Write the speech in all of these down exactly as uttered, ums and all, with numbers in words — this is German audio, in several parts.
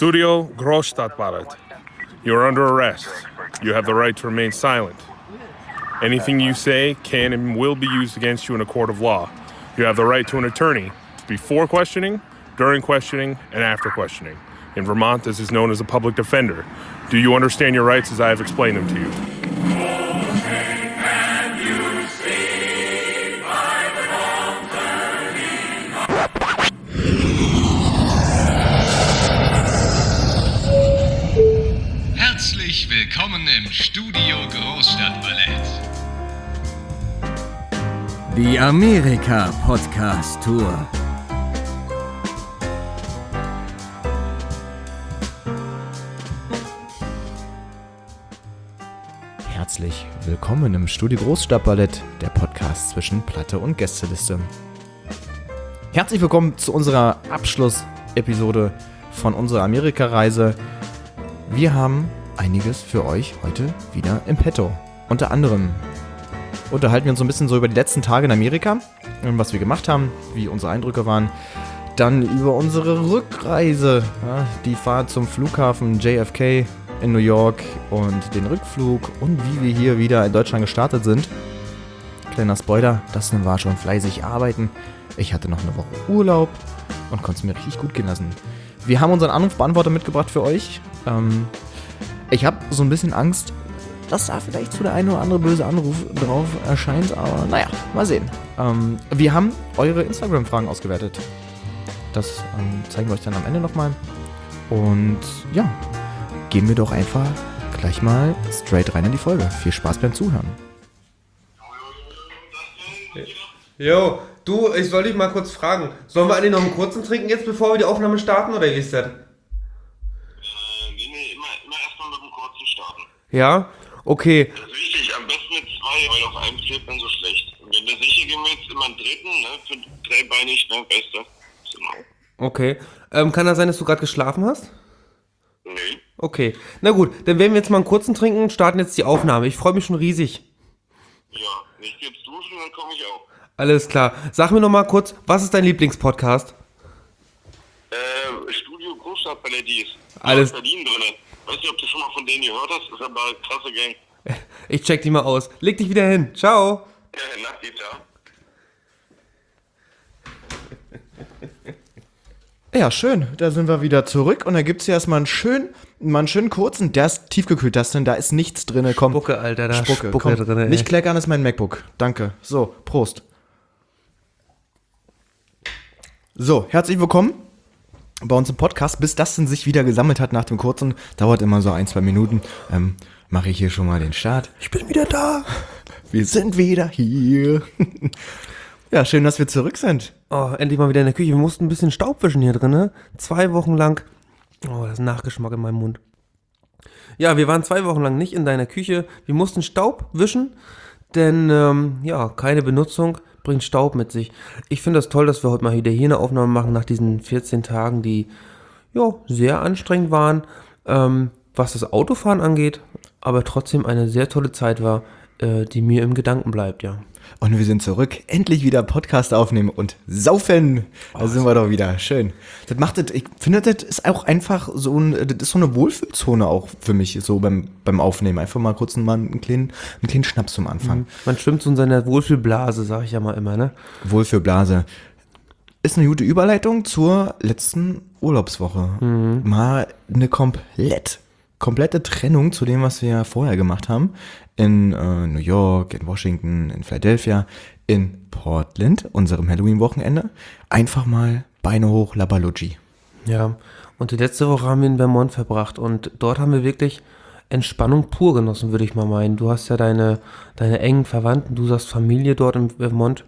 Studio Großstadtballett. You're under arrest. You have the right to remain silent. Anything you say can and will be used against you in a court of law. You have the right to an attorney before questioning, during questioning, and after questioning. In Vermont, this is known as a public defender. Do you understand your rights as I have explained them to you? Herzlich willkommen im Studio Großstadtballett. Die Amerika-Podcast-Tour. Herzlich willkommen im Studio Großstadtballett, der Podcast zwischen Platte und Gästeliste. Herzlich willkommen zu unserer Abschlussepisode von unserer Amerika-Reise. Wir haben einiges für euch heute wieder im Petto. Unter anderem unterhalten wir uns so ein bisschen so über die letzten Tage in Amerika, was wir gemacht haben, wie unsere Eindrücke waren. Dann über unsere Rückreise, ja, die Fahrt zum Flughafen J F K in New York und den Rückflug und wie wir hier wieder in Deutschland gestartet sind. Kleiner Spoiler, das war schon fleißig arbeiten. Ich hatte noch eine Woche Urlaub und konnte es mir richtig gut gehen lassen. Wir haben unseren Anrufbeantworter mitgebracht für euch. Ähm, ich habe so ein bisschen Angst, dass da vielleicht so der eine oder andere böse Anruf drauf erscheint, aber naja, mal sehen. Ähm, wir haben eure Instagram-Fragen ausgewertet. Das ähm, zeigen wir euch dann am Ende nochmal. Und ja, gehen wir doch einfach gleich mal straight rein in die Folge. Viel Spaß beim Zuhören. Jo, du, ich soll dich mal kurz fragen. Sollen wir eigentlich noch einen kurzen trinken jetzt, bevor wir die Aufnahme starten, oder wie ist das? Äh, nee, nee, immer, immer erstmal mit dem kurzen starten. Ja? Okay. Das ist wichtig, am besten mit zwei, weil auf einem schläft man so schlecht. Und wenn du sicher gehen willst, immer einen dritten, ne, für dreibeinig, ne, weißt du. Genau. Okay. Ähm, kann das sein, dass du gerade geschlafen hast? Nee. Okay. Na gut, dann werden wir jetzt mal einen kurzen trinken und starten jetzt die Aufnahme. Ich freue mich schon riesig. Ja, ich geh jetzt duschen, dann komme ich auch. Alles klar. Sag mir noch mal kurz, was ist dein Lieblingspodcast? Äh, Studio Großstadtballett, die ist Alles- in Berlin drin. Weiß nicht, ob du schon mal von denen gehört hast, ist aber eine krasse Gang. Ich check die mal aus. Leg dich wieder hin. Ciao. Ja, Nacht, ciao. Ja, schön. Da sind wir wieder zurück. Und da gibt es ja erstmal einen schönen, mal einen schönen kurzen. Der ist tiefgekühlt, das denn, da ist nichts drin. Komm. Spucke, Alter, da Spucke, Spucke komm. drin, ey. Nicht kleckern, ist mein MacBook. Danke. So, Prost. So, herzlich willkommen bei uns im Podcast. Bis das denn sich wieder gesammelt hat nach dem kurzen, dauert immer so ein, zwei Minuten, ähm, mache ich hier schon mal den Start. Ich bin wieder da. Wir sind wieder hier. Ja, schön, dass wir zurück sind. Oh, endlich mal wieder in der Küche. Wir mussten ein bisschen Staub wischen hier drin, ne? Zwei Wochen lang. Oh, das ist ein Nachgeschmack in meinem Mund. Ja, wir waren zwei Wochen lang nicht in deiner Küche. Wir mussten Staub wischen, denn, ähm, ja, keine Benutzung bringt Staub mit sich. Ich finde das toll, dass wir heute mal wieder hier eine Aufnahme machen nach diesen vierzehn Tagen, die, ja, sehr anstrengend waren, ähm, was das Autofahren angeht, aber trotzdem eine sehr tolle Zeit war, äh, die mir im Gedanken bleibt, ja. Und wir sind zurück, endlich wieder Podcast aufnehmen und saufen. Da sind wir doch wieder, schön. Das macht das, ich finde, das ist auch einfach so ein, das ist so eine Wohlfühlzone auch für mich, so beim, beim Aufnehmen. Einfach mal kurz einen, einen, kleinen, einen kleinen Schnaps zum Anfang. Man schwimmt so in seiner Wohlfühlblase, sag ich ja mal immer, ne? Wohlfühlblase. Ist eine gute Überleitung zur letzten Urlaubswoche. Mhm. Mal eine komplett, komplette Trennung zu dem, was wir vorher gemacht haben. In äh, New York, in Washington, in Philadelphia, in Portland, unserem Halloween-Wochenende. Einfach mal Beine hoch, Labalucci. Ja, und die letzte Woche haben wir in Vermont verbracht und dort haben wir wirklich Entspannung pur genossen, würde ich mal meinen. Du hast ja deine, deine engen Verwandten, du sagst Familie dort in Vermont.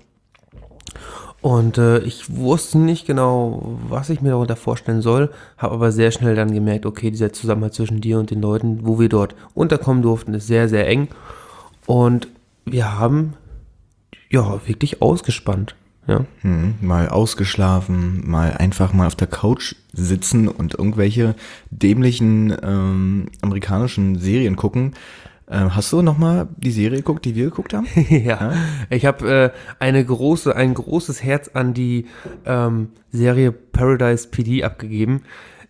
Und äh, ich wusste nicht genau, was ich mir darunter vorstellen soll, habe aber sehr schnell dann gemerkt, okay, dieser Zusammenhalt zwischen dir und den Leuten, wo wir dort unterkommen durften, ist sehr, sehr eng. Und wir haben, ja, wirklich ausgespannt. Ja. Hm, mal ausgeschlafen, mal einfach mal auf der Couch sitzen und irgendwelche dämlichen ähm, amerikanischen Serien gucken. Äh, hast du nochmal die Serie geguckt, die wir geguckt haben? ja. ja, ich habe äh, eine große, ein großes Herz an die ähm, Serie Paradise P D abgegeben.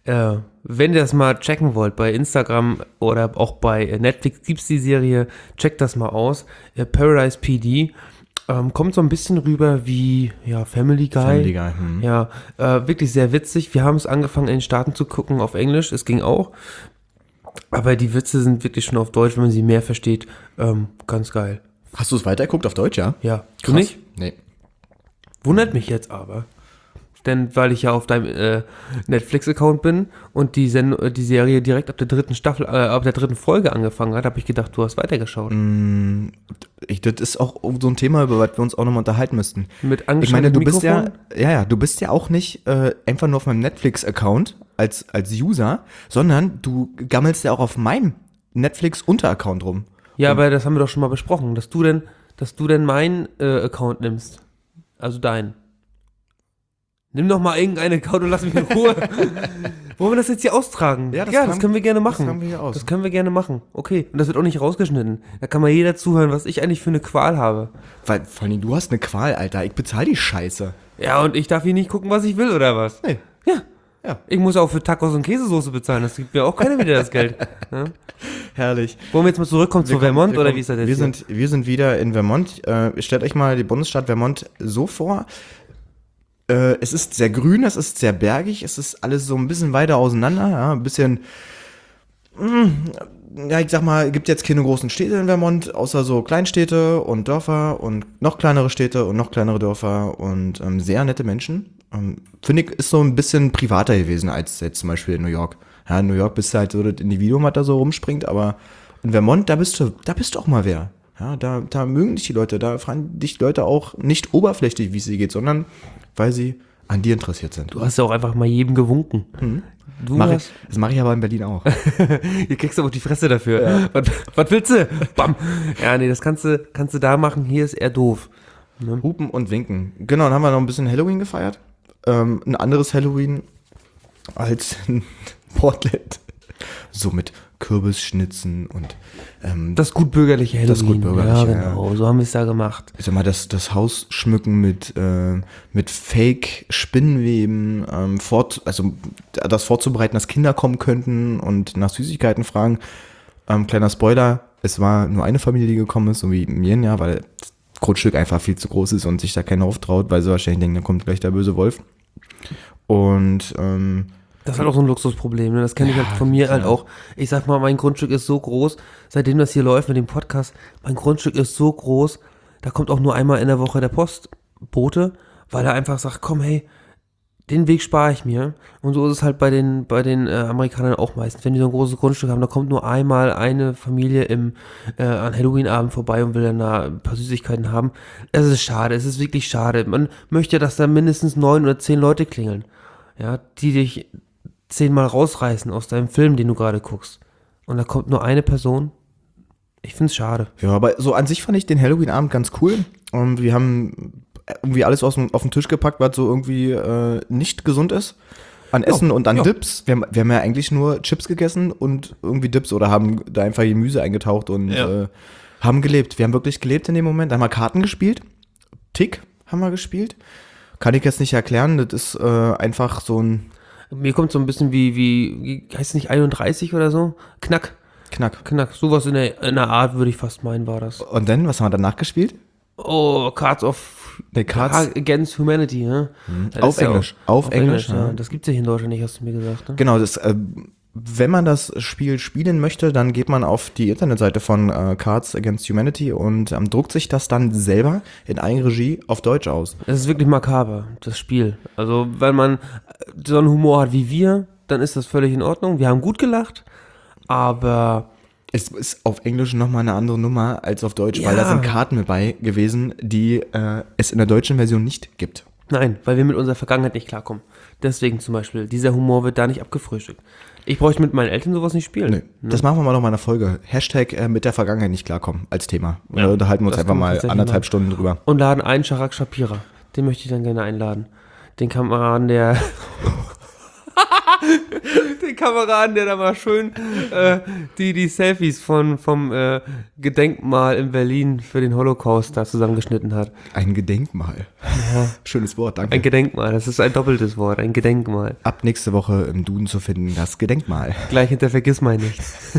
Äh, wenn ihr das mal checken wollt, bei Instagram oder auch bei Netflix gibt es die Serie, checkt das mal aus. Äh, Paradise P D ähm, kommt so ein bisschen rüber wie ja, Family Guy. Family Guy, hm. Ja, äh, wirklich sehr witzig. Wir haben es angefangen in den Staaten zu gucken auf Englisch, es ging auch. Aber die Witze sind wirklich schon auf Deutsch, wenn man sie mehr versteht, ähm, ganz geil. Hast du es weitergeguckt auf Deutsch, ja? Ja, du Krass. nicht? Nee. Wundert mich jetzt aber. Denn weil ich ja auf deinem äh, Netflix-Account bin und die, Send die Serie direkt ab der dritten Staffel, äh, ab der dritten Folge angefangen hat, habe ich gedacht, du hast weitergeschaut. Mm, ich, das ist auch so ein Thema, über das wir uns auch nochmal unterhalten müssten. Mit Ich meine, du bist ja, Mikrofon? ja, ja, du bist ja auch nicht äh, einfach nur auf meinem Netflix-Account als, als User, sondern du gammelst ja auch auf meinem Netflix-Unter-Account rum. Ja, aber das haben wir doch schon mal besprochen, dass du denn, dass du denn meinen äh, Account nimmst. Also deinen. Nimm doch mal irgendeinen Account und lass mich in Ruhe. Wollen wir das jetzt hier austragen? Ja, das ja, tragen- das können wir gerne machen. das tragen wir hier aus. Das können wir gerne machen. Okay. Und das wird auch nicht rausgeschnitten. Da kann mal jeder zuhören, was ich eigentlich für eine Qual habe. Weil, vor allem, du hast eine Qual, Alter. Ich bezahle die Scheiße. Ja, und ich darf hier nicht gucken, was ich will, oder was? Nee. Ja. Ja. Ich muss auch für Tacos und Käsesoße bezahlen. Das gibt mir auch keiner wieder das Geld. Ja? Herrlich. Wollen wir jetzt mal zurückkommen zu Wir kommen- Vermont, wir oder kommen- wie ist das jetzt? Wir hier? sind, wir sind wieder in Vermont. Äh, stellt euch mal die Bundesstaat Vermont so vor. Äh, es ist sehr grün, es ist sehr bergig, es ist alles so ein bisschen weiter auseinander. Ja, ein bisschen, mh, ja, ich sag mal, gibt jetzt keine großen Städte in Vermont, außer so Kleinstädte und Dörfer und noch kleinere Städte und noch kleinere Dörfer und ähm, sehr nette Menschen. Ähm, Finde ich, ist so ein bisschen privater gewesen als jetzt zum Beispiel in New York. Ja, in New York bist du halt so das Individuum, was da so rumspringt, aber in Vermont, da bist du, da bist du auch mal wer. Ja, da, da mögen dich die Leute, da fragen dich Leute auch nicht oberflächlich, wie es dir geht, sondern weil sie an dir interessiert sind. Du hast ja auch einfach mal jedem gewunken. Du Mach ich, hast, das mache ich aber in Berlin auch. hier kriegst du aber die Fresse dafür. Was, was willst du? Bam. Ja, nee, das kannst du, kannst du da machen. Hier ist eher doof. Hupen und winken. Genau, dann haben wir noch ein bisschen Halloween gefeiert. Ähm, ein anderes Halloween als in Portland. So mit Kürbisschnitzen und ähm, Das gutbürgerliche Halloween. Das gutbürgerliche, ja, genau. So haben wir es da gemacht. ich sag mal, das, das Haus schmücken mit, äh, mit Fake-Spinnweben, ähm, fort, also das vorzubereiten, dass Kinder kommen könnten und nach Süßigkeiten fragen. Ähm, kleiner Spoiler, es war nur eine Familie, die gekommen ist, so wie mir, ja, weil das Grundstück einfach viel zu groß ist und sich da keiner auftraut, weil sie wahrscheinlich denken, da kommt gleich der böse Wolf. Und ähm, Das ist halt auch so ein Luxusproblem, ne? Das kenne ich halt von mir halt auch. Ich sag mal, mein Grundstück ist so groß, seitdem das hier läuft mit dem Podcast, mein Grundstück ist so groß, da kommt auch nur einmal in der Woche der Postbote, weil er einfach sagt, komm, hey, den Weg spare ich mir. Und so ist es halt bei den, bei den äh, Amerikanern auch meistens. Wenn die so ein großes Grundstück haben, da kommt nur einmal eine Familie im, äh, an Halloween-Abend vorbei und will dann da ein paar Süßigkeiten haben. Es ist schade, es ist wirklich schade. Man möchte, dass da mindestens neun oder zehn Leute klingeln, ja, die dich zehnmal rausreißen aus deinem Film, den du gerade guckst. Und da kommt nur eine Person. Ich find's schade. ja, aber so an sich fand ich den Halloween-Abend ganz cool. Und wir haben irgendwie alles aus dem, auf den Tisch gepackt, was so irgendwie äh, nicht gesund ist. An Essen und an ja. Dips. Wir haben, wir haben ja eigentlich nur Chips gegessen und irgendwie Dips oder haben da einfach Gemüse eingetaucht und Ja. äh, haben gelebt. Wir haben wirklich gelebt in dem Moment. Da haben wir Karten gespielt. Tick haben wir gespielt. Kann ich jetzt nicht erklären. Das ist äh, einfach so ein Mir kommt so ein bisschen wie, wie, wie heißt es nicht einunddreißig oder so? Knack, Knack. Knack. Sowas in der, in der Art, würde ich fast meinen, war das. Und dann, was haben wir danach gespielt? Oh, Cards of Nee, Cards- Against Humanity, ne? Das Auf ist ja Englisch. auch- Auf Englisch, ja. ja. Das gibt's ja hier in Deutschland nicht, hast du mir gesagt, ne? Genau, das, äh, wenn man das Spiel spielen möchte, dann geht man auf die Internetseite von äh, Cards Against Humanity und ähm, druckt sich das dann selber in Eigenregie auf Deutsch aus. Es ist wirklich makaber, das Spiel. Also, wenn man so einen Humor hat wie wir, dann ist das völlig in Ordnung. Wir haben gut gelacht, aber Es ist auf Englisch nochmal eine andere Nummer als auf Deutsch, Ja. weil da sind Karten mit bei gewesen, die äh, es in der deutschen Version nicht gibt. nein, weil wir mit unserer Vergangenheit nicht klarkommen. Deswegen zum Beispiel, dieser Humor wird da nicht abgefrühstückt. Ich bräuchte mit meinen Eltern sowas nicht spielen. Nee. Das machen wir mal noch mal in einer Folge. Hashtag äh, mit der Vergangenheit nicht klarkommen als Thema. Und da unterhalten wir uns das einfach kann man mal tatsächlich anderthalb machen. Stunden drüber. Und laden einen Sharak Shapira. Den möchte ich dann gerne einladen. Den Kameraden, der den Kameraden, der da mal schön äh, die, die Selfies von, vom äh, Gedenkmal in Berlin für den Holocaust da zusammengeschnitten hat. Ein Gedenkmal. Ja. Schönes Wort, danke. Ein Gedenkmal, das ist ein doppeltes Wort, ein Gedenkmal. Ab nächste Woche im Duden zu finden, das Gedenkmal. Gleich hinter Vergissmal nicht.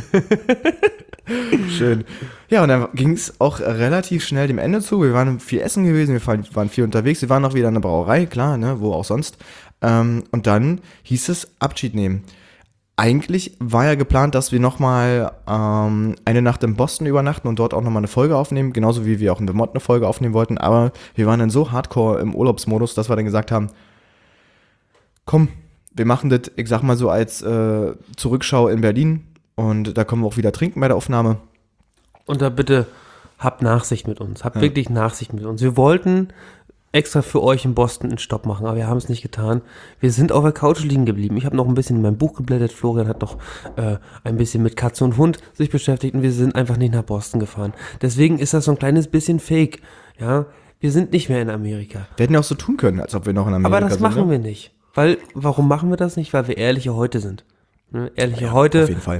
Schön. Ja, und dann ging es auch relativ schnell dem Ende zu. Wir waren viel essen gewesen, wir waren viel unterwegs. Wir waren auch wieder in der Brauerei, klar, ne, wo auch sonst. Ähm, und dann hieß es Abschied nehmen. Eigentlich war ja geplant, dass wir nochmal ähm, eine Nacht in Boston übernachten und dort auch nochmal eine Folge aufnehmen, genauso wie wir auch in Vermont eine Folge aufnehmen wollten. Aber wir waren dann so hardcore im Urlaubsmodus, dass wir dann gesagt haben, komm, wir machen das, ich sag mal so als äh, Zurückschau in Berlin. Und da können wir auch wieder trinken bei der Aufnahme. Und da bitte habt Nachsicht mit uns. Habt Ja. wirklich Nachsicht mit uns. Wir wollten extra für euch in Boston einen Stopp machen, aber wir haben es nicht getan. Wir sind auf der Couch liegen geblieben. Ich habe noch ein bisschen in meinem Buch geblättert. Florian hat noch äh, ein bisschen mit Katze und Hund sich beschäftigt und wir sind einfach nicht nach Boston gefahren. Deswegen ist das so ein kleines bisschen fake. Ja, wir sind nicht mehr in Amerika. Wir hätten ja auch so tun können, als ob wir noch in Amerika Aber das sind. machen ne? wir nicht. Weil, warum machen wir das nicht? Weil wir ehrliche Heute sind. Ne? Ehrliche Heute. Auf jeden Fall.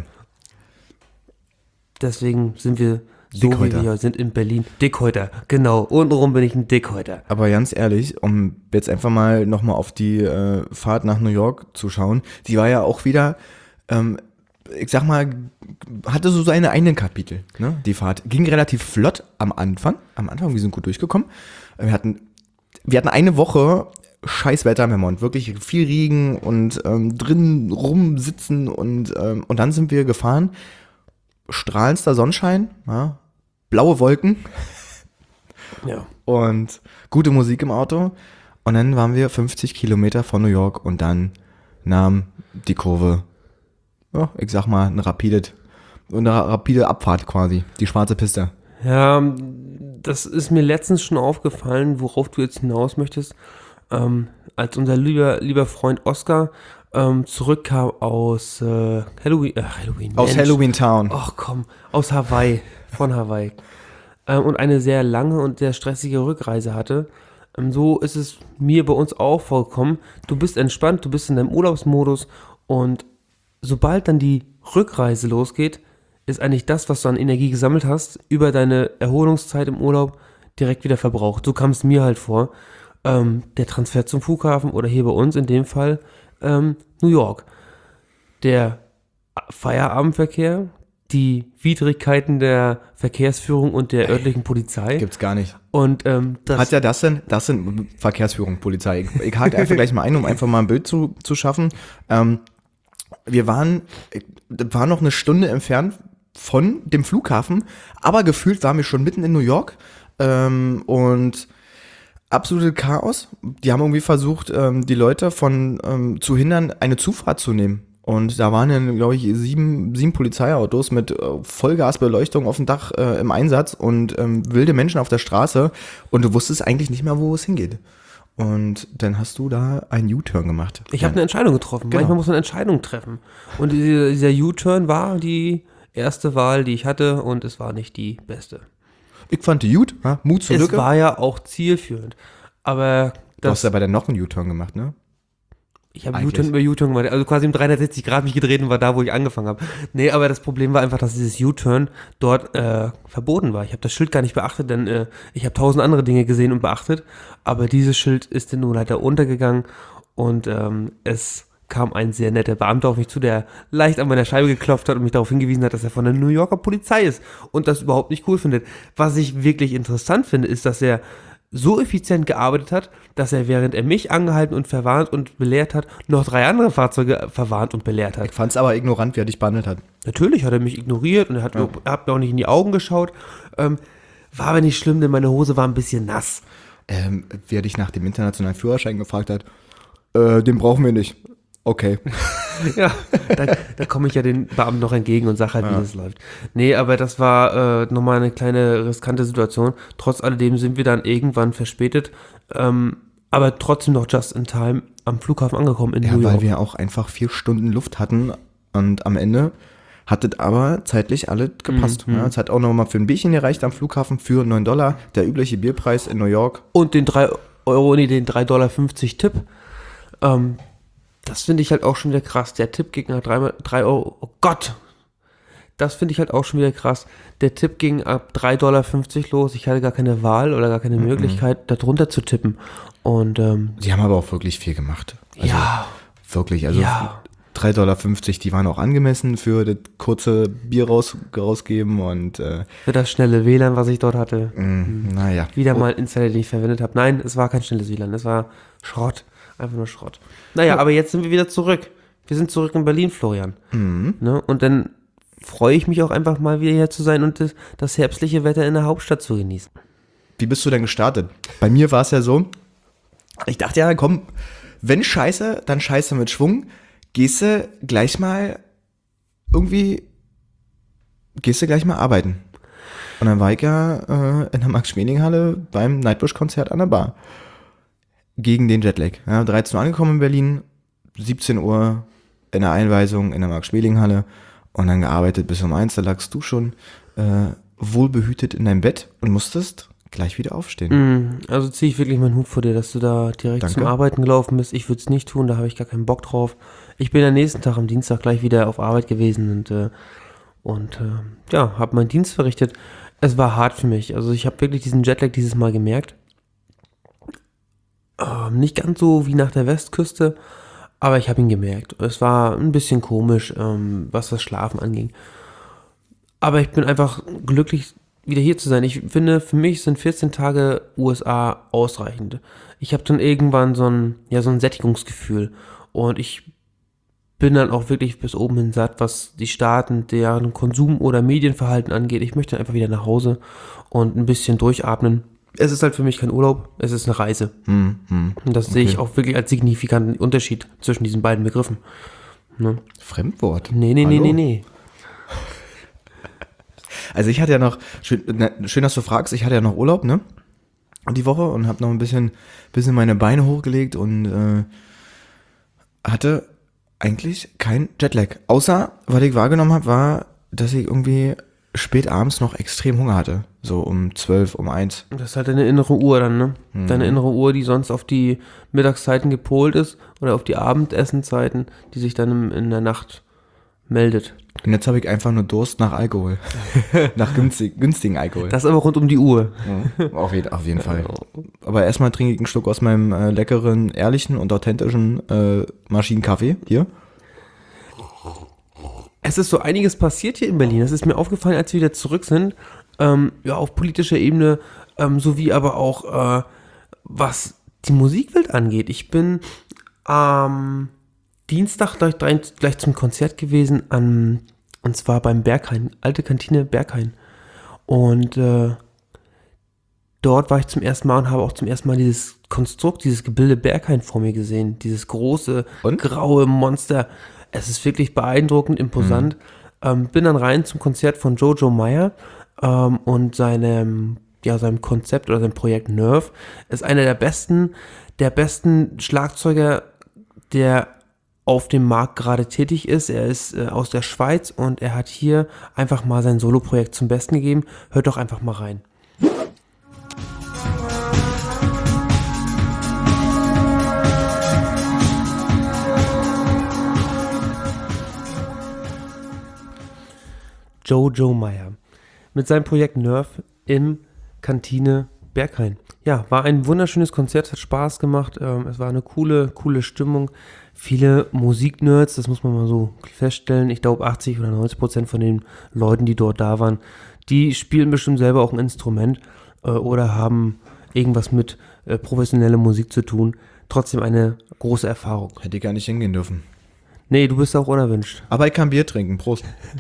Deswegen sind wir so, Dickhäuter. wie wir sind in Berlin. Dickhäuter, genau. Untenrum bin ich ein Dickhäuter. Aber ganz ehrlich, um jetzt einfach mal nochmal auf die äh, Fahrt nach New York zu schauen, die war ja auch wieder, ähm, ich sag mal, hatte so seine eigenen Kapitel, ne? Die Fahrt ging relativ flott am Anfang. Am Anfang, wir sind gut durchgekommen. Wir hatten, wir hatten eine Woche Scheißwetter im Vermont, wirklich viel Regen und ähm, drin rumsitzen und, ähm, und dann sind wir gefahren. Strahlendster Sonnenschein, ja, blaue Wolken Ja. und gute Musik im Auto. Und dann waren wir fünfzig Kilometer von New York und dann nahm die Kurve, ja, ich sag mal, eine rapide, eine rapide Abfahrt quasi, die schwarze Piste. Ja, das ist mir letztens schon aufgefallen, worauf du jetzt hinaus möchtest. Ähm, als unser lieber, lieber Freund Oscar ähm, zurückkam aus äh, Halloween, äh, Halloween, Aus Mensch. Halloween Town. Ach komm, aus Hawaii, von Hawaii. Ähm, und eine sehr lange und sehr stressige Rückreise hatte. Ähm, so ist es mir bei uns auch vorgekommen. Du bist entspannt, du bist in deinem Urlaubsmodus und sobald dann die Rückreise losgeht, ist eigentlich das, was du an Energie gesammelt hast, über deine Erholungszeit im Urlaub direkt wieder verbraucht. So kam es mir halt vor. Ähm, der Transfer zum Flughafen oder hier bei uns in dem Fall ähm, New York. Der Feierabendverkehr, die Widrigkeiten der Verkehrsführung und der örtlichen Polizei. Gibt's gar nicht. Und ähm, das Hat ja das denn? Das sind Verkehrsführung, Polizei. Ich, ich hake einfach gleich mal ein, um einfach mal ein Bild zu, zu schaffen. Ähm, wir waren, waren noch eine Stunde entfernt von dem Flughafen, aber gefühlt waren wir schon mitten in New York ähm, und absolute Chaos. Die haben irgendwie versucht, ähm, die Leute von ähm, zu hindern, eine Zufahrt zu nehmen. Und da waren dann, glaube ich, sieben, sieben Polizeiautos mit äh, Vollgasbeleuchtung auf dem Dach äh, im Einsatz und ähm, wilde Menschen auf der Straße. Und du wusstest eigentlich nicht mehr, wo es hingeht. Und dann hast du da einen U-Turn gemacht. Ich habe eine Entscheidung getroffen. Genau. Manchmal muss man Entscheidungen treffen. Und dieser, dieser U-Turn war die erste Wahl, die ich hatte, und es war nicht die beste. Ich fand die gut, ja? Mut zur Es Lücke. war ja auch zielführend. Aber Du hast das, ja bei der noch einen U-Turn gemacht, ne? ich habe eigentlich. U-Turn über U-Turn gemacht. Also quasi im dreihundertsechzig Grad mich gedreht und war da, wo ich angefangen habe. Nee, aber das Problem war einfach, dass dieses U-Turn dort äh, verboten war. Ich habe das Schild gar nicht beachtet, denn äh, ich habe tausend andere Dinge gesehen und beachtet. Aber dieses Schild ist dann nur leider untergegangen und ähm, es kam ein sehr netter Beamter auf mich zu, der leicht an meiner Scheibe geklopft hat und mich darauf hingewiesen hat, dass er von der New Yorker Polizei ist und das überhaupt nicht cool findet. Was ich wirklich interessant finde, ist, dass er so effizient gearbeitet hat, dass er, während er mich angehalten und verwarnt und belehrt hat, noch drei andere Fahrzeuge verwarnt und belehrt hat. Ich fand's aber ignorant, wie er dich behandelt hat. Natürlich hat er mich ignoriert und er hat, mir, hat mir auch nicht in die Augen geschaut. Ähm, war aber nicht schlimm, denn meine Hose war ein bisschen nass. Ähm, wie er dich nach dem internationalen Führerschein gefragt hat, äh, den brauchen wir nicht. Okay. Ja, da, da komme ich ja den Beamten noch entgegen und sage halt, wie das läuft. Nee, aber das war äh, nochmal eine kleine riskante Situation. Trotz alledem sind wir dann irgendwann verspätet, ähm, aber trotzdem noch just in time am Flughafen angekommen in Ja, New York. weil wir auch einfach vier Stunden Luft hatten und am Ende hat es aber zeitlich alles gepasst. Mhm. Ja, es hat auch nochmal für ein Bierchen gereicht am Flughafen für neun Dollar, der übliche Bierpreis in New York. Und den drei Euro, nee, den drei Dollar fünfzig Tipp. Ähm, Das finde ich halt auch schon wieder krass. Der Tipp ging nach drei Euro. Oh Gott! Das finde ich halt auch schon wieder krass. Der Tipp ging ab drei Komma fünfzig Dollar los. Ich hatte gar keine Wahl oder gar keine Möglichkeit, da drunter zu tippen. Und ähm, Sie haben aber auch wirklich viel gemacht. Also, ja, Wirklich, also Ja. drei Komma fünfzig Dollar, die waren auch angemessen für das kurze Bier raus, rausgeben und äh, für das schnelle W L A N, was ich dort hatte. mh, naja. Wieder mal Insider, den ich verwendet habe. Nein, es war kein schnelles W L A N, es war Schrott. Einfach nur Schrott. Naja, aber jetzt sind wir wieder zurück. Wir sind zurück in Berlin, Florian. Ne? Und dann freue ich mich auch einfach mal wieder hier zu sein und das, das herbstliche Wetter in der Hauptstadt zu genießen. Wie bist du denn gestartet? Bei mir war es ja so, ich dachte ja, komm, wenn Scheiße, dann Scheiße mit Schwung. Gehst du gleich mal irgendwie, gehst du gleich mal arbeiten. Und dann war ich ja äh, in der Max-Schmeling-Halle beim Nightwish-Konzert an der Bar. Gegen den Jetlag. Ja, dreizehn Uhr angekommen in Berlin, siebzehn Uhr in der Einweisung in der Max-Schmeling-Halle und dann gearbeitet bis um eins. Da lagst du schon äh, wohlbehütet in deinem Bett und musstest gleich wieder aufstehen. Also ziehe ich wirklich meinen Hut vor dir, dass du da direkt Danke. zum Arbeiten gelaufen bist. Ich würde es nicht tun, da habe ich gar keinen Bock drauf. Ich bin am nächsten Tag am Dienstag gleich wieder auf Arbeit gewesen und, äh, und äh, ja, habe meinen Dienst verrichtet. Es war hart für mich. Also ich habe wirklich diesen Jetlag dieses Mal gemerkt. Ähm, nicht ganz so wie nach der Westküste, aber ich habe ihn gemerkt. Es war ein bisschen komisch, ähm, was das Schlafen anging. Aber ich bin einfach glücklich, wieder hier zu sein. Ich finde, für mich sind vierzehn Tage U S A ausreichend. Ich habe dann irgendwann so ein, ja, so ein Sättigungsgefühl. Und ich bin dann auch wirklich bis oben hin satt, was die Staaten, deren Konsum- oder Medienverhalten angeht. Ich möchte einfach wieder nach Hause und ein bisschen durchatmen. Es ist halt für mich kein Urlaub, es ist eine Reise. Hm, hm. Und das sehe ich auch wirklich als signifikanten Unterschied zwischen diesen beiden Begriffen. Ne? Fremdwort. Nee, nee, nee, Hallo? nee, nee. Also ich hatte ja noch, schön, na, schön, dass du fragst, ich hatte ja noch Urlaub, ne? Die Woche und habe noch ein bisschen, bisschen meine Beine hochgelegt und äh, hatte eigentlich kein Jetlag. Außer, was ich wahrgenommen habe, war, dass ich irgendwie spät abends noch extrem Hunger hatte. So um zwölf, um eins. Das ist halt deine innere Uhr dann, ne? Deine innere Uhr, die sonst auf die Mittagszeiten gepolt ist oder auf die Abendessenzeiten, die sich dann im, in der Nacht meldet. Und jetzt habe ich einfach nur Durst nach Alkohol. nach günstig, günstigen Alkohol. Das aber rund um die Uhr. Ja, auf, jeden, auf jeden Fall. Aber erstmal trinke ich einen Schluck aus meinem äh, leckeren, ehrlichen und authentischen äh, Maschinenkaffee hier. Es ist so einiges passiert hier in Berlin. Das ist mir aufgefallen, als wir wieder zurück sind. Ähm, ja, auf politischer Ebene, ähm, sowie aber auch, äh, was die Musikwelt angeht. Ich bin am Dienstag gleich, gleich zum Konzert gewesen, an, und zwar beim Berghain, alte Kantine Berghain. Und äh, dort war ich zum ersten Mal und habe auch zum ersten Mal dieses Konstrukt, dieses Gebilde Berghain vor mir gesehen. Dieses große, Und? graue Monster. Es ist wirklich beeindruckend, imposant. Mhm. Ähm, bin dann rein zum Konzert von Jojo Meyer ähm, und seinem, ja, seinem Konzept oder seinem Projekt Nerve. Ist einer der besten, der besten Schlagzeuger, der auf dem Markt gerade tätig ist. Er ist äh, aus der Schweiz und er hat hier einfach mal sein Soloprojekt zum Besten gegeben. Hört doch einfach mal rein. Jojo Meyer mit seinem Projekt Nerve im Kantine Berghain. Ja, war ein wunderschönes Konzert, hat Spaß gemacht. Ähm, es war eine coole, coole Stimmung. Viele Musiknerds, das muss man mal so feststellen. Ich glaube, achtzig oder neunzig Prozent von den Leuten, die dort da waren, die spielen bestimmt selber auch ein Instrument äh, oder haben irgendwas mit äh, professioneller Musik zu tun. Trotzdem eine große Erfahrung. Hätte ich gar nicht hingehen dürfen. Nee, du bist auch unerwünscht. Aber ich kann Bier trinken. Prost.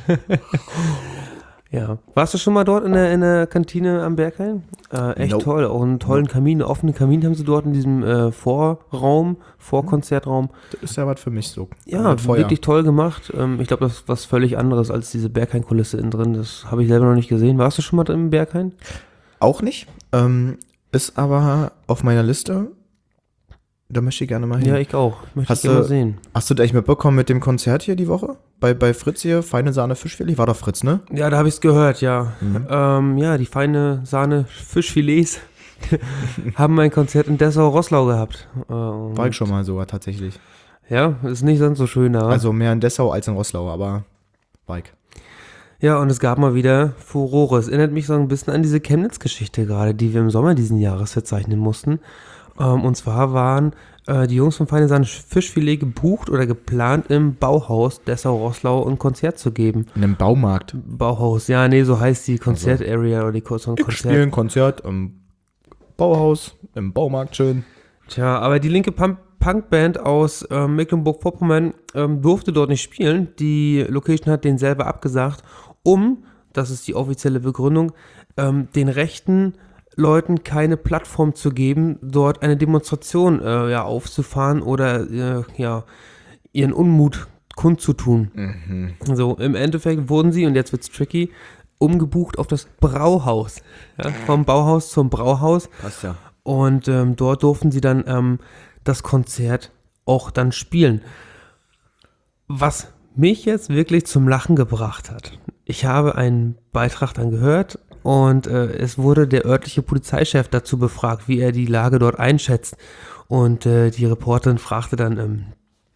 Ja. Warst du schon mal dort in der, in der Kantine am Berghain? Äh, echt Nope. toll. Auch einen tollen Kamin, einen offenen Kamin haben sie dort in diesem äh, Vorraum, Vorkonzertraum. Das ist ja was für mich so. Ja, Mit Feuer. wirklich toll gemacht. Ähm, ich glaube, das ist was völlig anderes als diese Berghain-Kulisse innen drin. Das habe ich selber noch nicht gesehen. Warst du schon mal drin im Berghain? Auch nicht. Ähm, ist aber auf meiner Liste. Da möchte ich gerne mal hin. Ja, ich auch. Ich möchte Hast es gerne du- mal sehen. Hast du das eigentlich mitbekommen mit dem Konzert hier die Woche? Bei, bei Fritz hier, Feine Sahne Fischfilet? War doch Fritz, ne? Ja, da habe ich es gehört, ja. Mhm. Ähm, ja, die feine Sahne Fischfilets haben ein Konzert in Dessau-Rosslau gehabt. Äh, War ich schon mal sogar tatsächlich. Ja, ist nicht sonst so schön da. Also mehr in Dessau als in Roßlau, aber Bike. Ja, und es gab mal wieder Furore. Es erinnert mich so ein bisschen an diese Chemnitz-Geschichte gerade, die wir im Sommer diesen Jahres verzeichnen mussten. Ähm, und zwar waren äh, die Jungs von Feine Sahne Fischfilet gebucht oder geplant, im Bauhaus Dessau-Roßlau ein Konzert zu geben. In einem Baumarkt. Bauhaus, ja, nee, so heißt die Konzert-Area oder die Ko- so ein Ich Konzert. spiele ein Konzert im Bauhaus, im Baumarkt schön. Tja, aber die linke Punk- Punkband aus ähm, Mecklenburg-Vorpommern ähm, durfte dort nicht spielen. Die Location hat den selber abgesagt, um, das ist die offizielle Begründung, ähm, den rechten Leuten keine Plattform zu geben, dort eine Demonstration äh, ja, aufzufahren oder äh, ja, ihren Unmut kundzutun. Mhm. So, im Endeffekt wurden sie, und jetzt wird's tricky, umgebucht auf das Brauhaus. Ja, vom Bauhaus zum Brauhaus. Passt ja. Und ähm, dort durften sie dann ähm, das Konzert auch dann spielen. Was mich jetzt wirklich zum Lachen gebracht hat. Ich habe einen Beitrag dann gehört und äh, es wurde der örtliche Polizeichef dazu befragt, wie er die Lage dort einschätzt. Und äh, die Reporterin fragte dann, ähm,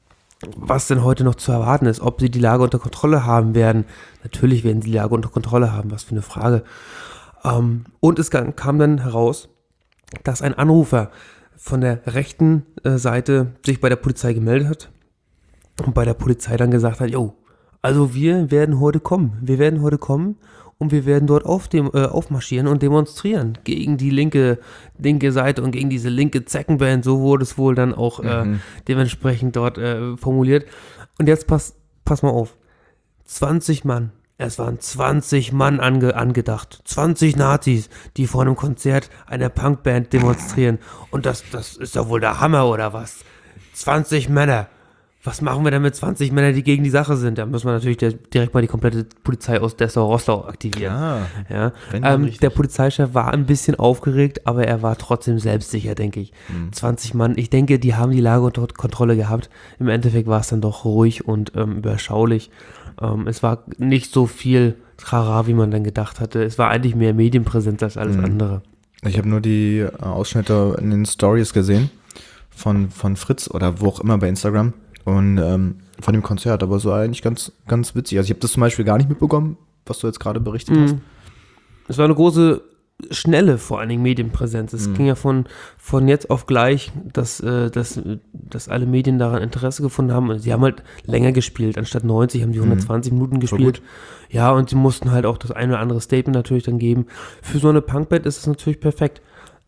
was denn heute noch zu erwarten ist, ob sie die Lage unter Kontrolle haben werden. Natürlich werden sie die Lage unter Kontrolle haben, was für eine Frage. Ähm, und es kam, kam dann heraus, dass ein Anrufer von der rechten äh, Seite sich bei der Polizei gemeldet hat und bei der Polizei dann gesagt hat, jo, also wir werden heute kommen, wir werden heute kommen und wir werden dort auf dem, äh, aufmarschieren und demonstrieren gegen die linke, linke Seite und gegen diese linke Zeckenband, so wurde es wohl dann auch äh, Mhm. dementsprechend dort äh, formuliert. Und jetzt pass, pass mal auf, zwanzig Mann. Es waren zwanzig Mann ange, angedacht. zwanzig Nazis, die vor einem Konzert einer Punkband demonstrieren. Und das, das ist doch wohl der Hammer, oder was? zwanzig Männer. Was machen wir denn mit zwanzig Männern, die gegen die Sache sind? Da müssen wir natürlich der, direkt mal die komplette Polizei aus Dessau-Roßlau aktivieren. Ja, Ja, wenn dann ähm, richtig. der Polizeichef war ein bisschen aufgeregt, aber er war trotzdem selbstsicher, denke ich. Mhm. zwanzig Mann, ich denke, die haben die Lage unter Kontrolle gehabt. Im Endeffekt war es dann doch ruhig und ähm, überschaulich. Ähm, es war nicht so viel Trara, wie man dann gedacht hatte. Es war eigentlich mehr Medienpräsenz als alles Mhm. andere. Ich habe nur die äh, Ausschnitte in den Stories gesehen von, von Fritz oder wo auch immer bei Instagram und ähm, von dem Konzert, aber es war eigentlich ganz, ganz witzig. Also ich habe das zum Beispiel gar nicht mitbekommen, was du jetzt gerade berichtet hast. Mhm. Es war eine große, schnelle vor allen Dingen Medienpräsenz. Es Mhm. ging ja von, von jetzt auf gleich, dass, äh, dass, dass alle Medien daran Interesse gefunden haben. Und sie haben halt länger gespielt. Anstatt neunzig haben die hundertzwanzig Minuten gespielt. Ja, und sie mussten halt auch das eine oder andere Statement natürlich dann geben. Für so eine Punkband ist es natürlich perfekt.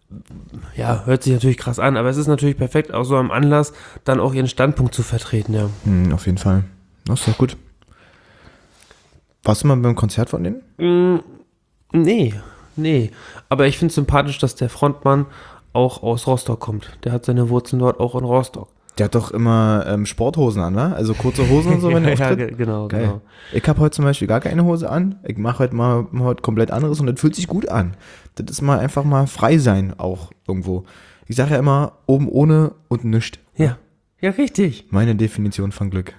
Ja, hört sich natürlich krass an, aber es ist natürlich perfekt, auch so am Anlass dann auch ihren Standpunkt zu vertreten, ja. Mhm, auf jeden Fall. Das ist doch gut. Warst du mal beim Konzert von denen? Mm, nee, nee. Aber ich finde es sympathisch, dass der Frontmann auch aus Rostock kommt. Der hat seine Wurzeln dort auch in Rostock. Der hat doch immer ähm, Sporthosen an, wa? Also kurze Hosen und so, wenn er ja, auftritt. ge- genau, Geil. genau. Ich habe heute zum Beispiel gar keine Hose an. Ich mache heute mal heute komplett anderes und das fühlt sich gut an. Das ist mal einfach mal frei sein auch irgendwo. Ich sage ja immer, oben ohne und nischt. Ja, ja, richtig. Meine Definition von Glück.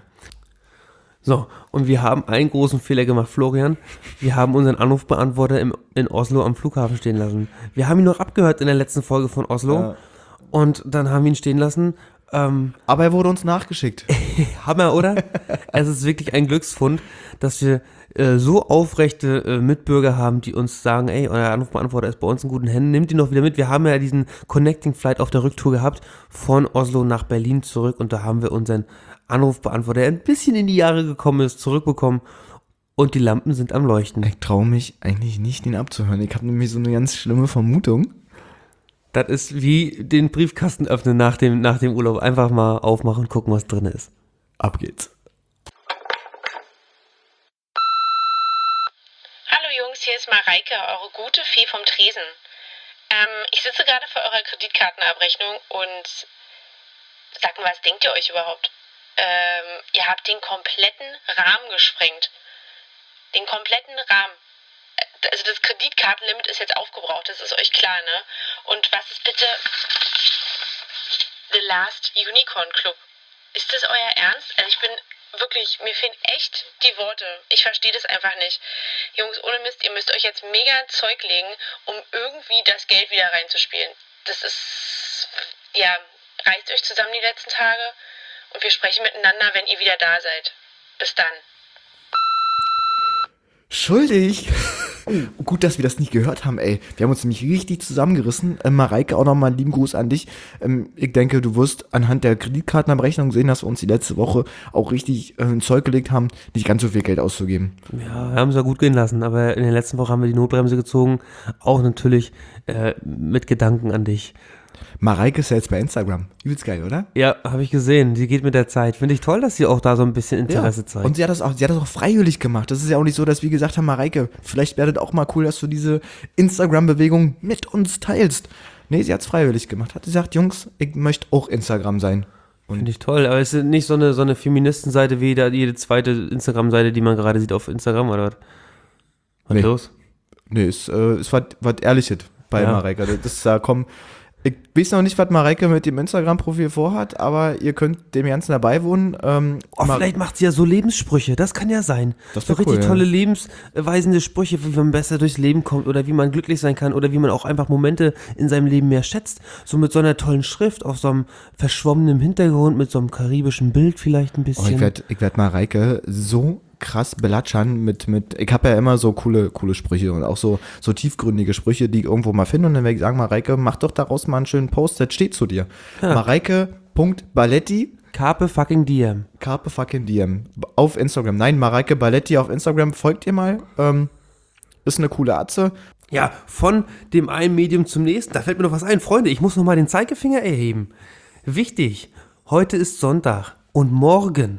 So, und wir haben einen großen Fehler gemacht, Florian. Wir haben unseren Anrufbeantworter im, in Oslo am Flughafen stehen lassen. Wir haben ihn noch abgehört in der letzten Folge von Oslo. Ja. Und dann haben wir ihn stehen lassen. Ähm, Aber er wurde uns nachgeschickt. Hammer, oder? Es ist wirklich ein Glücksfund, dass wir äh, so aufrechte äh, Mitbürger haben, die uns sagen, ey, euer Anrufbeantworter ist bei uns in guten Händen, nehmt ihn doch wieder mit. Wir haben ja diesen Connecting Flight auf der Rücktour gehabt, von Oslo nach Berlin zurück, und da haben wir unseren Anrufbeantworter, der ein bisschen in die Jahre gekommen ist, zurückbekommen, und die Lampen sind am Leuchten. Ich traue mich eigentlich nicht, den abzuhören. Ich habe nämlich so eine ganz schlimme Vermutung. Das ist wie den Briefkasten öffnen nach dem, nach dem Urlaub. Einfach mal aufmachen und gucken, was drin ist. Ab geht's. Hallo Jungs, hier ist Mareike, eure gute Fee vom Tresen. Ähm, ich sitze gerade vor eurer Kreditkartenabrechnung und sag mal, was denkt ihr euch überhaupt? Ähm, ihr habt den kompletten Rahmen gesprengt. Den kompletten Rahmen. Also das Kreditkartenlimit ist jetzt aufgebraucht, das ist euch klar, ne? Und was ist bitte The Last Unicorn Club? Ist das euer Ernst? Also ich bin wirklich, mir fehlen echt die Worte. Ich verstehe das einfach nicht. Jungs, ohne Mist, ihr müsst euch jetzt mega Zeug legen, um irgendwie das Geld wieder reinzuspielen. Das ist, ja, reißt euch zusammen die letzten Tage Und wir sprechen miteinander, wenn ihr wieder da seid. Bis dann. Schuldig. Oh, gut, dass wir das nicht gehört haben, ey. Wir haben uns nämlich richtig zusammengerissen. Ähm, Mareike, auch nochmal einen lieben Gruß an dich. Ähm, ich denke, du wirst anhand der Kreditkartenabrechnung sehen, dass wir uns die letzte Woche auch richtig äh, ins Zeug gelegt haben, nicht ganz so viel Geld auszugeben. Ja, wir haben es ja gut gehen lassen, aber in der letzten Woche haben wir die Notbremse gezogen. Auch natürlich äh, mit Gedanken an dich. Mareike ist ja jetzt bei Instagram. Übelst geil, oder? Ja, habe ich gesehen. Sie geht mit der Zeit. Finde ich toll, dass sie auch da so ein bisschen Interesse Ja. zeigt. Und sie hat das auch, sie hat das auch freiwillig gemacht. Das ist ja auch nicht so, dass wir gesagt haben, Mareike, vielleicht wäre das auch mal cool, dass du diese Instagram-Bewegung mit uns teilst. Nee, sie hat es freiwillig gemacht. Hat gesagt, Jungs, ich möchte auch Instagram sein. Finde ich toll, aber es ist nicht so eine, so eine Feministenseite wie da jede zweite Instagram-Seite, die man gerade sieht auf Instagram, oder was? Was Nee. los? Nee, es äh, ist was was Ehrliches bei Ja. Mareike. Das ist da, komm, ich weiß noch nicht, was Mareike mit dem Instagram-Profil vorhat, aber ihr könnt dem Ganzen dabei wohnen. Ähm, Oh, Mar- vielleicht macht sie ja so Lebenssprüche, das kann ja sein. Das so wär richtig cool, ja. tolle lebensweisende Sprüche, wie man besser durchs Leben kommt oder wie man glücklich sein kann oder wie man auch einfach Momente in seinem Leben mehr schätzt. So mit so einer tollen Schrift auf so einem verschwommenen Hintergrund, mit so einem karibischen Bild vielleicht ein Oh, bisschen. ich werde ich werd Mareike so krass belatschern mit, mit, ich habe ja immer so coole, coole Sprüche und auch so, so tiefgründige Sprüche, die ich irgendwo mal finde und dann werde ich sagen, Mareike, mach doch daraus mal einen schönen Post, das steht zu dir. Ja. Mareike.Balletti, Carpe fucking diem. Carpe fucking Diem, auf Instagram. Nein, Mareike Balletti auf Instagram, folgt ihr mal, ähm, ist eine coole Atze. Ja, von dem einen Medium zum nächsten. Da fällt mir noch was ein. Freunde, ich muss noch mal den Zeigefinger erheben. Wichtig, heute ist Sonntag und morgen,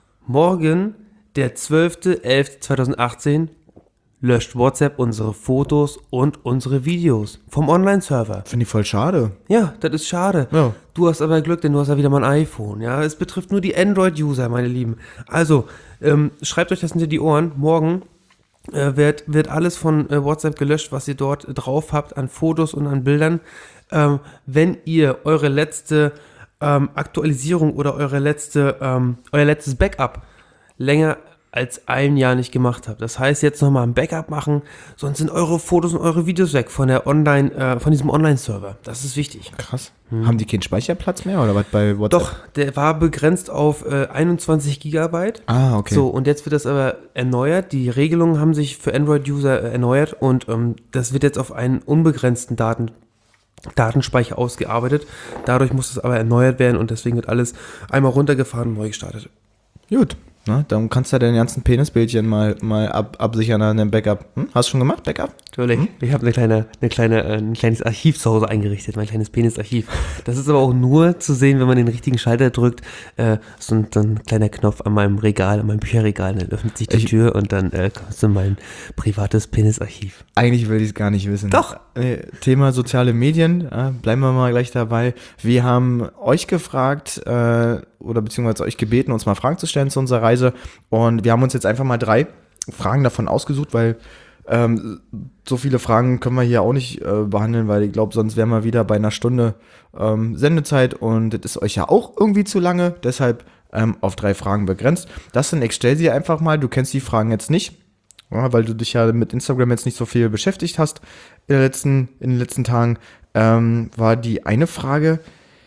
morgen, der zwölfter elfter zweitausendachtzehn, löscht WhatsApp unsere Fotos und unsere Videos vom Online-Server. Finde ich voll schade. Ja, das ist schade. Ja. Du hast aber Glück, denn du hast ja wieder mal ein iPhone. Ja, es betrifft nur die Android-User, meine Lieben. Also, ähm, schreibt euch das hinter die Ohren. Morgen äh, wird, wird alles von äh, WhatsApp gelöscht, was ihr dort drauf habt an Fotos und an Bildern. Ähm, wenn ihr eure letzte ähm, Aktualisierung oder eure letzte, ähm, euer letztes Backup länger als ein Jahr nicht gemacht habt. Das heißt, jetzt nochmal ein Backup machen, sonst sind eure Fotos und eure Videos weg von der Online, äh, von diesem Online-Server. Das ist wichtig. Krass. Haben die keinen Speicherplatz mehr oder was bei WhatsApp? Doch, der war begrenzt auf äh, einundzwanzig Gigabyte. Ah, okay. So, und jetzt wird das aber erneuert. Die Regelungen haben sich für Android-User äh, erneuert und ähm, das wird jetzt auf einen unbegrenzten Daten, Datenspeicher ausgearbeitet. Dadurch muss es aber erneuert werden und deswegen wird alles einmal runtergefahren und neu gestartet. Gut. Na, dann kannst du ja deine ganzen Penisbildchen mal, mal ab, absichern an dem Backup. Hm? Hast du schon gemacht, Backup? Natürlich. Ich habe eine kleine, eine kleine, äh, ein kleines Archiv zu Hause eingerichtet, mein kleines Penisarchiv. Das ist aber auch nur zu sehen, wenn man den richtigen Schalter drückt. Äh, so, ein, so ein kleiner Knopf an meinem Regal, an meinem Bücherregal, dann öffnet sich die Ich- Tür und dann äh, kommst du in mein privates Penisarchiv. Eigentlich will ich es gar nicht wissen. Doch. Äh, Thema soziale Medien, äh, bleiben wir mal gleich dabei. Wir haben euch gefragt, äh, oder beziehungsweise euch gebeten, uns mal Fragen zu stellen zu unserer Reise. Und wir haben uns jetzt einfach mal drei Fragen davon ausgesucht, weil ähm, so viele Fragen können wir hier auch nicht äh, behandeln, weil ich glaube, sonst wären wir wieder bei einer Stunde ähm, Sendezeit und das ist euch ja auch irgendwie zu lange. Deshalb ähm, auf drei Fragen begrenzt. Das sind, ich stell sie einfach mal, du kennst die Fragen jetzt nicht. Ja, weil du dich ja mit Instagram jetzt nicht so viel beschäftigt hast in, der letzten, in den letzten Tagen, ähm, war die eine Frage,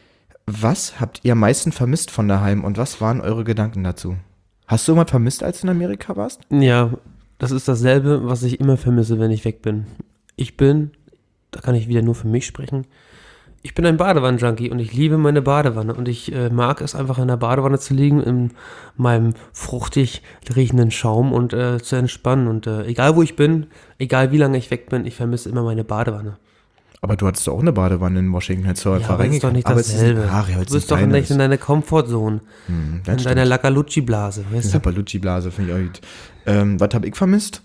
was habt ihr am meisten vermisst von daheim und was waren eure Gedanken dazu? Hast du irgendwas vermisst, als du in Amerika warst? Ja, das ist dasselbe, was ich immer vermisse, wenn ich weg bin. Ich bin, da kann ich wieder nur für mich sprechen, ich bin ein Badewannen-Junkie und ich liebe meine Badewanne und ich äh, mag es einfach in der Badewanne zu liegen, in meinem fruchtig riechenden Schaum und äh, zu entspannen und äh, egal wo ich bin, egal wie lange ich weg bin, ich vermisse immer meine Badewanne. Aber du hattest doch auch eine Badewanne in Washington, hättest du Ja, einfach aber das ist doch nicht aber es ist- dasselbe. Ach, ja, Du bist doch nicht in deiner Comfortzone, Hm, das in stimmt. deiner Lakalucci-Blase, weißt Diese du? Palucci-Blase finde ich auch gut. Ähm, was habe ich vermisst?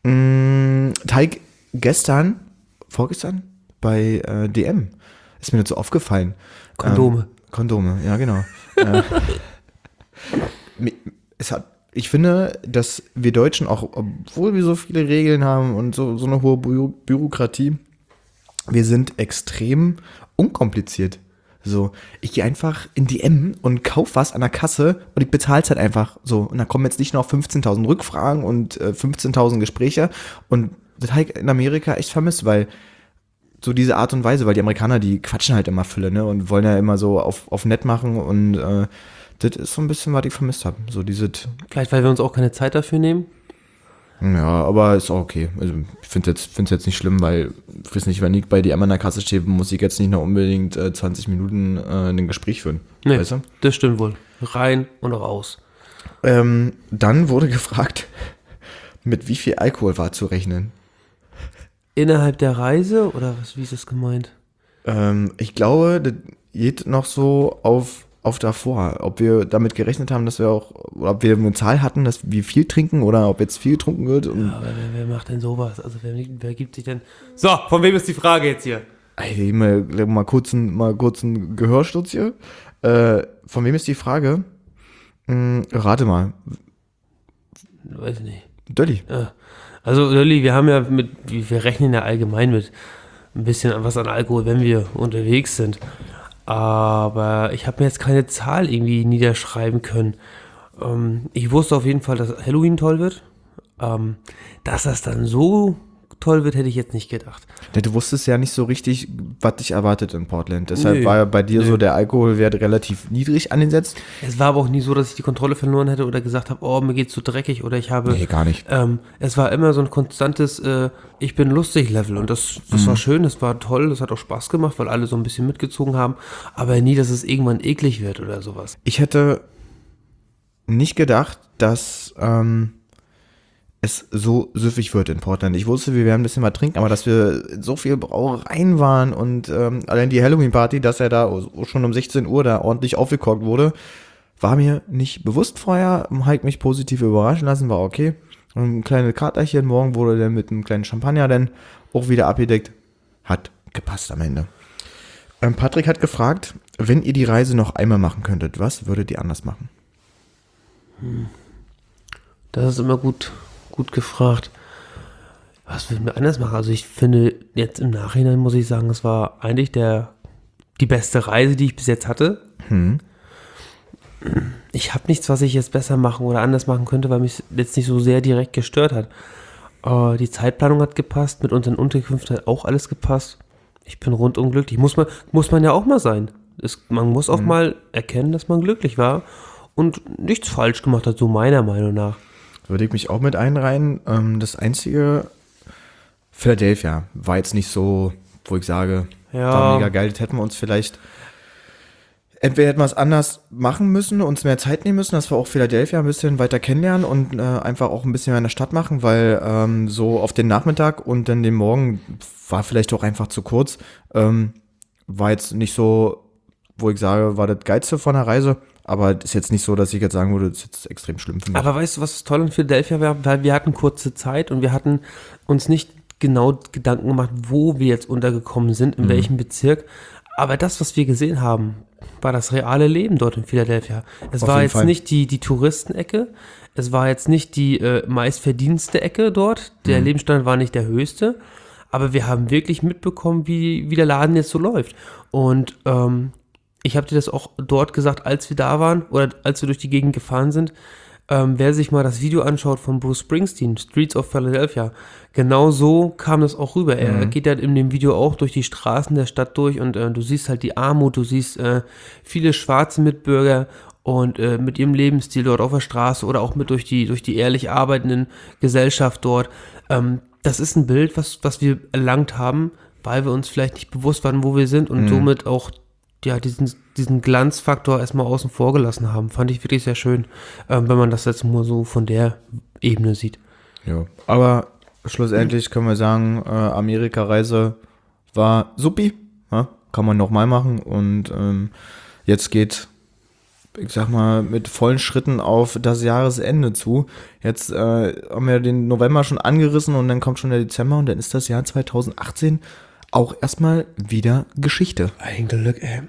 Mm, Teig gestern, vorgestern, bei äh, D M. Ist mir nicht so aufgefallen. Kondome. Ähm, Kondome, ja genau. äh, mi- es hat, ich finde, dass wir Deutschen auch, obwohl wir so viele Regeln haben und so, so eine hohe Bü Bürokratie, wir sind extrem unkompliziert. So, ich gehe einfach in D M und kaufe was an der Kasse und ich bezahle es halt einfach so. Und da kommen jetzt nicht noch fünfzehntausend Rückfragen und äh, fünfzehntausend Gespräche. Und das habe ich in Amerika echt vermisst, weil so diese Art und Weise, weil die Amerikaner, die quatschen halt immer Fülle, ne? Und wollen ja immer so auf, auf nett machen und äh, Das ist so ein bisschen, was ich vermisst habe. So diese, Vielleicht, weil wir uns auch keine Zeit dafür nehmen. ja, aber ist auch okay. Also ich finde es jetzt, jetzt nicht schlimm, weil, ich weiß nicht, wenn ich bei dir einmal in der Kasse stehe, muss ich jetzt nicht noch unbedingt äh, zwanzig Minuten äh, ein Gespräch führen. Nee, Weißt du? das stimmt wohl. Rein und raus. Ähm, dann wurde gefragt, mit wie viel Alkohol war zu rechnen. Innerhalb der Reise oder was, wie ist das gemeint? Ähm, ich glaube, das geht noch so auf, auf davor. Ob wir damit gerechnet haben, dass wir auch, oder ob wir eine Zahl hatten, dass wir viel trinken oder ob jetzt viel getrunken wird. Und Aber wer, wer macht denn sowas? Also wer, wer gibt sich denn... So, von wem ist die Frage jetzt hier? Ey, mal, mal kurz ein, mal kurz ein Gehörsturz hier. Äh, von wem ist die Frage? Hm, rate mal. Weiß ich nicht. Dölli. Ja. Also Lilly, wir haben ja mit, wir rechnen ja allgemein mit ein bisschen was an Alkohol, wenn wir unterwegs sind. Aber ich habe mir jetzt keine Zahl irgendwie niederschreiben können. Ähm, ich wusste auf jeden Fall, dass Halloween toll wird. Ähm, dass das dann so toll wird, hätte ich jetzt nicht gedacht. Ja, du wusstest ja nicht so richtig, was dich erwartet in Portland. Deshalb Nö. war ja bei dir Nö. so der Alkoholwert relativ niedrig angesetzt. Es war aber auch nie so, dass ich die Kontrolle verloren hätte oder gesagt habe, oh, mir geht's zu dreckig oder ich habe... Nee, gar nicht. Ähm, es war immer so ein konstantes äh, Ich bin lustig Level und das, das war schön, das war toll, das hat auch Spaß gemacht, weil alle so ein bisschen mitgezogen haben, aber nie, dass es irgendwann eklig wird oder sowas. Ich hätte nicht gedacht, dass ähm, es so süffig wird in Portland. Ich wusste, wir werden ein bisschen was trinken, aber dass wir in so viel Brauereien waren und ähm, allein die Halloween-Party, dass er da schon um sechzehn Uhr da ordentlich aufgekocht wurde, war mir nicht bewusst vorher. Habe mich positiv überraschen lassen, war okay. Und ein kleines Katerchen, morgen wurde dann mit einem kleinen Champagner dann auch wieder abgedeckt. Hat gepasst am Ende. Ähm, Patrick hat gefragt, wenn ihr die Reise noch einmal machen könntet, was würdet ihr anders machen? Das ist immer gut, gut gefragt. Was würden wir anders machen? Also ich finde, jetzt im Nachhinein muss ich sagen, es war eigentlich der, die beste Reise, die ich bis jetzt hatte. Hm. Ich habe nichts, was ich jetzt besser machen oder anders machen könnte, weil mich jetzt nicht so sehr direkt gestört hat. Äh, die Zeitplanung hat gepasst, mit unseren Unterkünften hat auch alles gepasst. Ich bin rundum glücklich. Muss man, muss man ja auch mal sein. Es, man muss auch Mhm. mal erkennen, dass man glücklich war und nichts falsch gemacht hat, so meiner Meinung nach. Würde ich mich auch mit einreihen. Ähm, das einzige, Philadelphia war jetzt nicht so, wo ich sage, Ja. war mega geil, das hätten wir uns vielleicht, entweder hätten wir es anders machen müssen, uns mehr Zeit nehmen müssen, dass wir auch Philadelphia ein bisschen weiter kennenlernen und äh, einfach auch ein bisschen mehr in der Stadt machen, weil ähm, so auf den Nachmittag und dann den Morgen war vielleicht auch einfach zu kurz. Ähm, war jetzt nicht so, wo ich sage, war das Geilste von der Reise, aber ist jetzt nicht so, dass ich jetzt sagen würde, das ist jetzt extrem schlimm für mich. Aber weißt du, was toll in Philadelphia war? Weil wir hatten kurze Zeit und wir hatten uns nicht genau Gedanken gemacht, wo wir jetzt untergekommen sind, in Mhm. welchem Bezirk. Aber das, was wir gesehen haben, war das reale Leben dort in Philadelphia. Es Auf war jeden jetzt Fall. nicht die, die Touristenecke, es war jetzt nicht die äh, meistverdienste Ecke dort, der Mhm. Lebensstandard war nicht der höchste, aber wir haben wirklich mitbekommen, wie, wie der Laden jetzt so läuft. Und ähm, ich habe dir das auch dort gesagt, als wir da waren oder als wir durch die Gegend gefahren sind. Ähm, wer sich mal das Video anschaut von Bruce Springsteen, Streets of Philadelphia, genau so kam das auch rüber. Er Mhm. geht ja in dem Video auch durch die Straßen der Stadt durch und äh, du siehst halt die Armut, du siehst äh, viele schwarze Mitbürger und äh, mit ihrem Lebensstil dort auf der Straße oder auch mit durch die, durch die ehrlich arbeitenden Gesellschaft dort. Ähm, das ist ein Bild, was, was wir erlangt haben, weil wir uns vielleicht nicht bewusst waren, wo wir sind und Mhm. somit auch ja, diesen, diesen Glanzfaktor erstmal außen vor gelassen haben. Fand ich wirklich sehr schön, ähm, wenn man das jetzt nur so von der Ebene sieht. Ja, aber schlussendlich können wir sagen, äh, Amerika-Reise war supi, ja, kann man nochmal machen und ähm, jetzt geht, ich sag mal, mit vollen Schritten auf das Jahresende zu. Jetzt äh, haben wir den November schon angerissen und dann kommt schon der Dezember und dann ist das Jahr zwanzig achtzehn auch erstmal wieder Geschichte. Ein Glück, ey.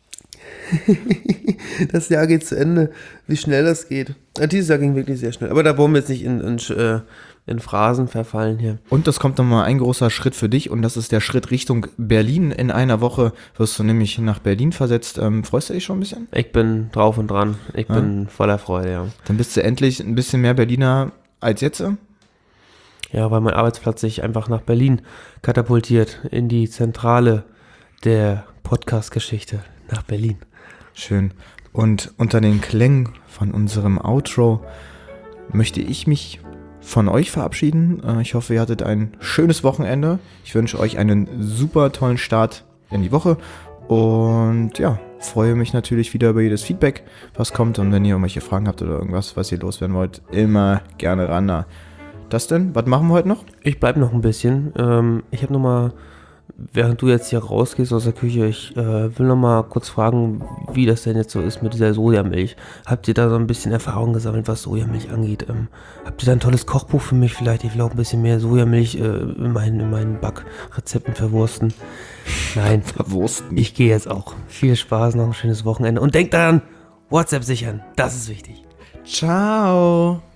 Das Jahr geht zu Ende. Wie schnell das geht. Ja, dieses Jahr ging wirklich sehr schnell. Aber da wollen wir jetzt nicht in, in, äh, in Phrasen verfallen hier. Und das kommt nochmal ein großer Schritt für dich und das ist der Schritt Richtung Berlin. In einer Woche wirst du nämlich nach Berlin versetzt. Ähm, freust du dich schon ein bisschen? Ich bin drauf und dran. Ich Ja. bin voller Freude, ja. Dann bist du endlich ein bisschen mehr Berliner als jetzt. Ja, weil mein Arbeitsplatz sich einfach nach Berlin katapultiert. In die Zentrale der Podcast-Geschichte. Nach Berlin. Schön. Und unter den Klängen von unserem Outro möchte ich mich von euch verabschieden. Ich hoffe, ihr hattet ein schönes Wochenende. Ich wünsche euch einen super tollen Start in die Woche. Und ja, freue mich natürlich wieder über jedes Feedback, was kommt. Und wenn ihr irgendwelche Fragen habt oder irgendwas, was ihr loswerden wollt, immer gerne ran da. Das denn? Was machen wir heute noch? Ich bleib noch ein bisschen. Ähm, ich habe noch mal, während du jetzt hier rausgehst aus der Küche, ich äh, will noch mal kurz fragen, wie das denn jetzt so ist mit dieser Sojamilch. Habt ihr da so ein bisschen Erfahrung gesammelt, was Sojamilch angeht? Ähm, habt ihr da ein tolles Kochbuch für mich vielleicht? Ich will auch ein bisschen mehr Sojamilch äh, in, meinen, in meinen Backrezepten verwursten. Nein, Verwursten. ich gehe jetzt auch. Viel Spaß, noch ein schönes Wochenende. Und denkt daran, WhatsApp sichern, das ist wichtig. Ciao.